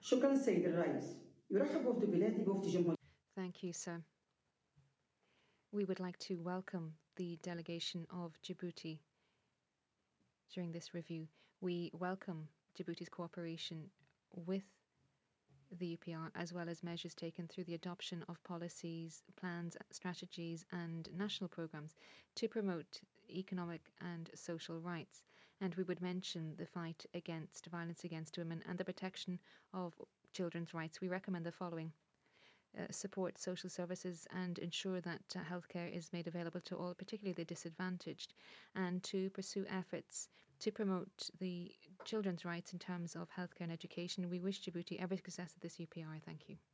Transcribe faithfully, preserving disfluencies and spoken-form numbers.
شكرا سيد الرئيس. يرحب وفد بلادي بوفد جمهورية. Thank you, sir. We would like to welcome the delegation of Djibouti during this review. We welcome Djibouti's cooperation with the U P R, as well as measures taken through the adoption of policies, plans, strategies and national programmes to promote economic and social rights. And we would mention the fight against violence against women and the protection of children's rights. We recommend the following. Uh, support social services and ensure that uh, healthcare is made available to all, particularly the disadvantaged, and to pursue efforts to promote the children's rights in terms of healthcare and education. We wish Djibouti every success at this U P R. Thank you.